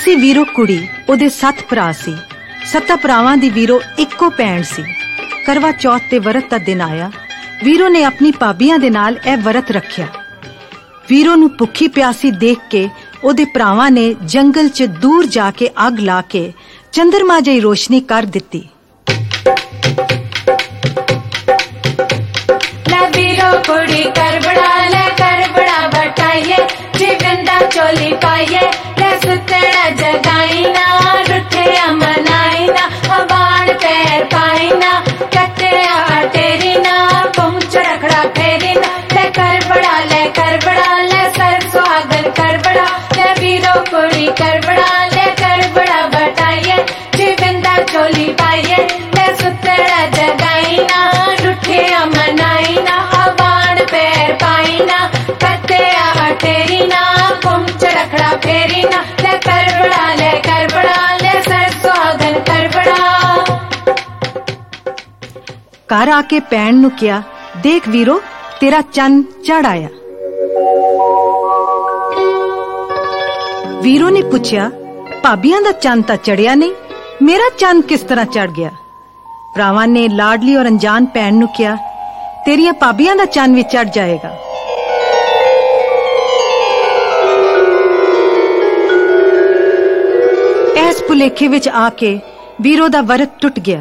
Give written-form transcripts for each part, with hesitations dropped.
सी वीरो कुड़ी ओदे 7 भरा सी। 7 भरावां दी वीरो इक्को भैण सी। करवा चौथ ते वरत दा दिन आया। वीरो ने अपनी भाबियां दे नाल ए वरत रखिया। वीरो नू भुखी प्यासी देख के ओदे भरावां ने जंगल च दूर जाके अग ला के चंद्रमा जई रोशनी कर दिती। वीरो कुड़ी कर बड़ा बटाइए, जीवंदा चोली पाइए, ले सुतड़ा जगाई ना, रुठे मनाई ना, हवान पैर पाई ना, कटे तेरी ना, पहुंच रखड़ा फेरी ना, ले कर बड़ा ले सर सुहागन कर बड़ा, ले वीरो कुड़ी कर बड़ा बटाइए, जीवंदा चोली पाइए, ले सुतड़ा जगाई ना, रुठे मनाई ना, हवान पैर पाई ना, कटे तेरी ना, पहुंच रखड़ा फेरी ना, ले कर बड़ा ले सर सुहागन कर बड़ा। घर आके भैन नू किया, देख वीरो तेरा चंद चढ़ आया। वीरो ने पूछया, भाबियां दा चंद तां चढ़िया नहीं, मेरा चंद किस तरह चढ़ गया? भरावां ने लाडली और अनजान भैन नू किया, तेरियां भाबियां दा चंद भी चढ़ जाएगा। इस भुलेखे विच आके वीरो दा वरत टुट गया।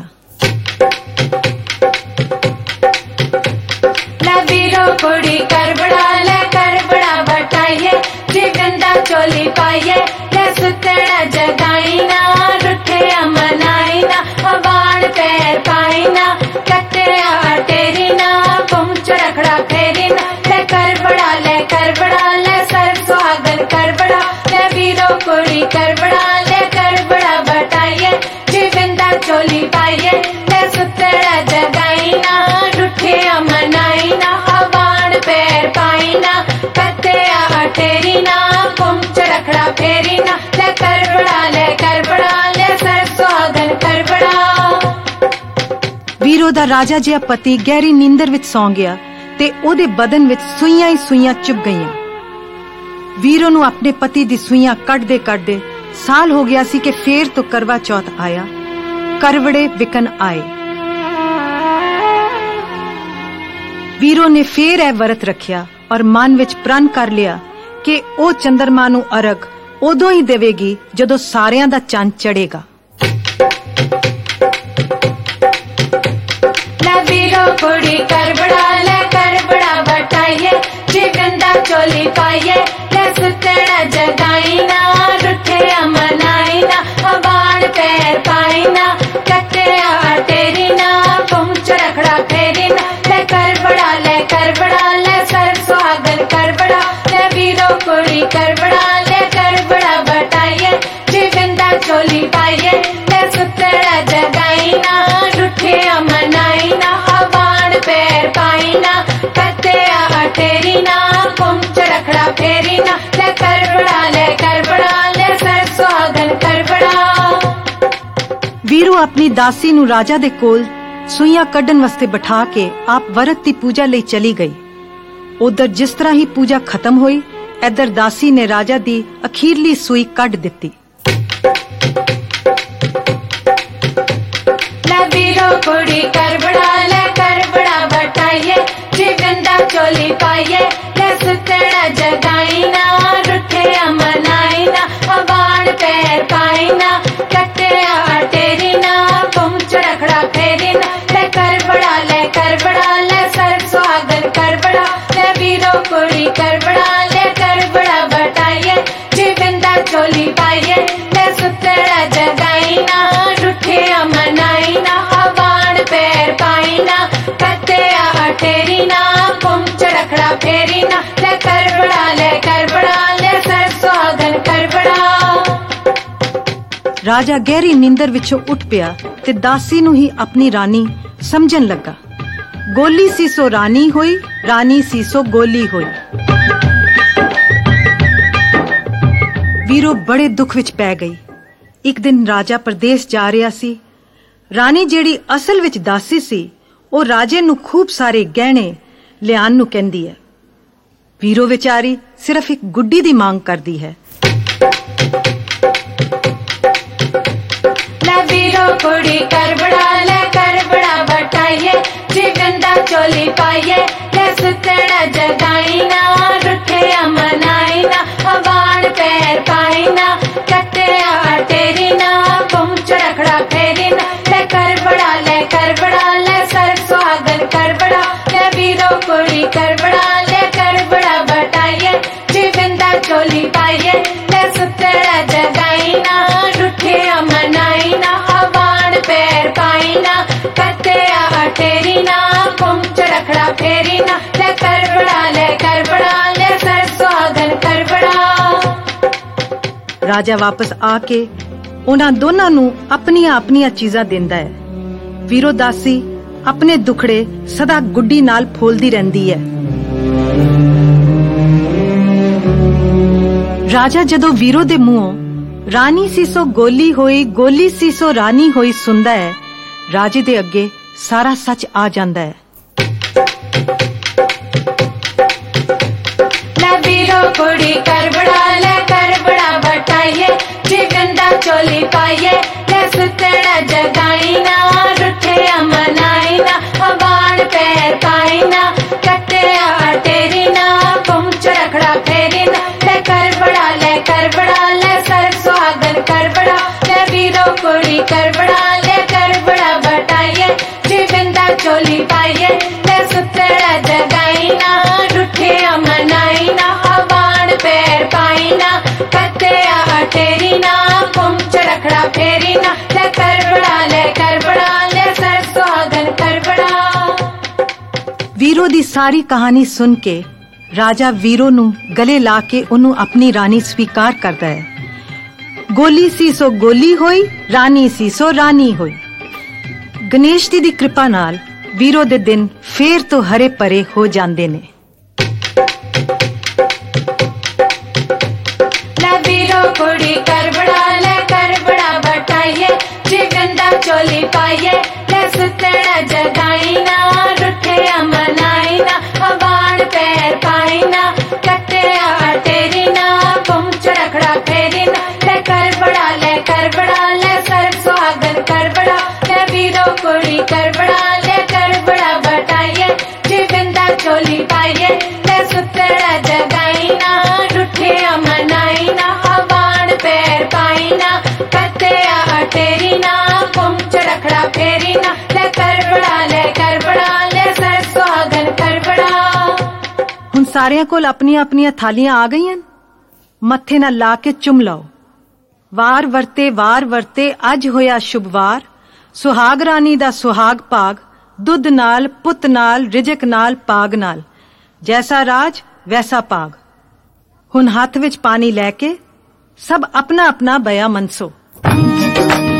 वीरो कुड़ी कर बड़ा बटाइए, जीवंदा चोली पाइए, ले सुतड़ा जगाई ना, रुठे मनाई ना, हवान पैर पाई ना, कटे तेरी ना, पहुंच रखड़ा फेरी ना, ले कर बड़ा ले सर सुहागन कर बड़ा, ले वीरो कुड़ी कर बड़ा बटाइए, जीवंदा चोली पाइए, ले सुतड़ा जगाई ना, रुठे मनाई ना, हवान पैर पाई ना, कटे तेरी ना, पहुंच रखड़ा फेरी ना, ले कर बड़ा ले सर सुहागन कर बड़ा। वीरो दा राजा जिहा पति गहरी नींदर विच सौ गया ते ओदे बदन विच सुइयां ही सुइयां चुभ गईयां। वीरो नू अपने पति दी सुइयां कटदे साल हो गया सी कि फेर तो करवा चौथ आया। करवड़े विकन आए। वीरो ने फेर ए वरत रखिया और मन विच प्रण कर लिया कि ओ चंद्रमा नू अरग उदों ही देवेगी जदों सारियां दा चंद चढ़ेगा। वीरो कुड़ी कर बड़ा बटाइए, जीवंदा चोली पाइए, ले सुतड़ा जगाई ना, रुठे मनाई ना, हवान पैर पाई ना, कटे तेरी ना, पहुंच रखड़ा फेरी ना, ले कर बड़ा ले सर सुहागन कर बड़ा, ले वीरो कुड़ी कर बड़ा बटाइए, जीवंदा चोली पाइए, ले सुतड़ा जगाई ना, रुठे मनाई ना, हवान पैर पाई ना, कटे तेरी ना, पहुंच रखड़ा फेरी ना, ले कर बड़ा ले सर सुहागन कर बड़ा। वीरो अपनी दासी नू राजा दे कोल सुइयां कड्डन वास्ते बिठा के आप वरत दी पूजा लई चली गई। उधर जिस तरह ही पूजा खत्म हुई, इधर दासी ने राजा दी अखीरली सुई कड दिती। वीरो कुड़ी कर बड़ा बटाइए, जीवंदा चोली पाइए, ले सुतड़ा जगाई ना, रुठे मनाई ना, हवान पैर पाई ना, कटे तेरी ना, पहुंच रखड़ा फेरी ना, ले कर बड़ा ले सर सुहागन कर बड़ा, ले वीरो कुड़ी कर बड़ा बटाइए, जीवंदा चोली पाइए, ले सुतड़ा जगाई ना, रुठे मनाई ना, हवान पैर पाई ना, कटे तेरी ना, पहुंच रखड़ा फेरी ना, ले कर बड़ा ले सर सुहागन कर बड़ा। राजा गहरी नींदर विचों उठ पिया ते दासी नू ही अपनी रानी समझन लगा। गोली सी सो रानी होई, रानी सी सो गोली होई। वीरो बड़े दुख विच पै गई। एक दिन राजा परदेस जा रहा सी। रानी जेड़ी असल विच दासी सी, ओ राजे नू खूब सारे गहने लियान नू कहंदी है। वीरो विचारी सिर्फ एक गुड्डी दी मांग करदी है। वीरो कुड़ी कर बड़ा बटाइए जी गंदा चोली पाइए ले सुतड़ा जगाई ना रुठे मनाई ना हवान पैर पाई ना कटे तेरी ना कुम चरखड़ा फेरी ना ले कर बड़ा ले सर सुहागन कर बड़ा ले वीरो कुड़ी कर बड़ा बटाइए जी गंदा चोली पाइए ले सुतड़ा जगाई ना रुठे मनाई ना हवान पैर पाई ना कटे तेरी ना कुम चरखड़ा फेरी ना ले कर बड़ा ले सर सुहागन कर बड़ा। राजा वापस आके उन्हां दोनां नूं अपनियां अपनियां चीजां दिंदा है। वीरो दासी अपने दुखड़े सदा गुड्डी नाल फोलदी रहिंदी है। राजा जदों वीरो दे मुंहों रानी सी सो गोली सी सो रानी होई सुनदा है, राजे दे अगे सारा सच आ जांदा है। वीरो कुड़ी कर बड़ा बटाइए जी गंदा चोली पाइए ले सुतड़ा जगाई ना रुठे मनाई ना हवान पैर पाई ना कटे तेरी ना कुम चरखड़ा फेरी ना ले कर बड़ा ले सर सुहागन कर बड़ा ले वीरो कुड़ी कर बड़ा बटाइए जी गंदा चोली पाइए ले सुतड़ा जगाई ना रुठे मनाई ना हवान पैर पाई ना कटे तेरी ना कुम चरखड़ा फेरी ना ले कर बड़ा ले सर सुहागन कर बड़ा। वीरो दी सारी कहानी सुन के राजा वीरो नू गले ला के उन्हों अपनी रानी स्वीकार करता है। गोली सी सो गोली होई रानी सी सो रानी होई। गणेश दी कृपा नाल वीरो दे दिन फेर तो हरे परे हो जांदे ने। वीरो कुड़ी कर बड़ा बटाइए जी गंदा चोली पाइए ले सुतड़ा जगाई ना रुठे मनाई ना हवान पैर पाई ना कटे तेरी ना कुम चरखड़ा फेरी ना ले कर बड़ा ले सर सुहागन कर बड़ा ले वीरो कुड़ी कर बड़ा बटाइए जी गंदा चोली पाइए ले सुतड़ा जगाई ना रुठे मनाई ना हवान पैर पाई ना कटे तेरी ना कुम चरखड़ा फेरी ना ले कर बड़ा ले सर सुहागन कर बड़ा। हुण सारियां कोल अपनियां अपनियां थालियां आ गईयां, मत्थे नाल ला के चुम लाओ। वार वरते अज होया शुभवार, सुहाग रानी दा सुहाग पाग, दुध नाल पुत नाल रिजक नाल पाग नाल, जैसा राज वैसा पाग। हुण हथ विच पानी लैके सब अपना अपना बया मनसो।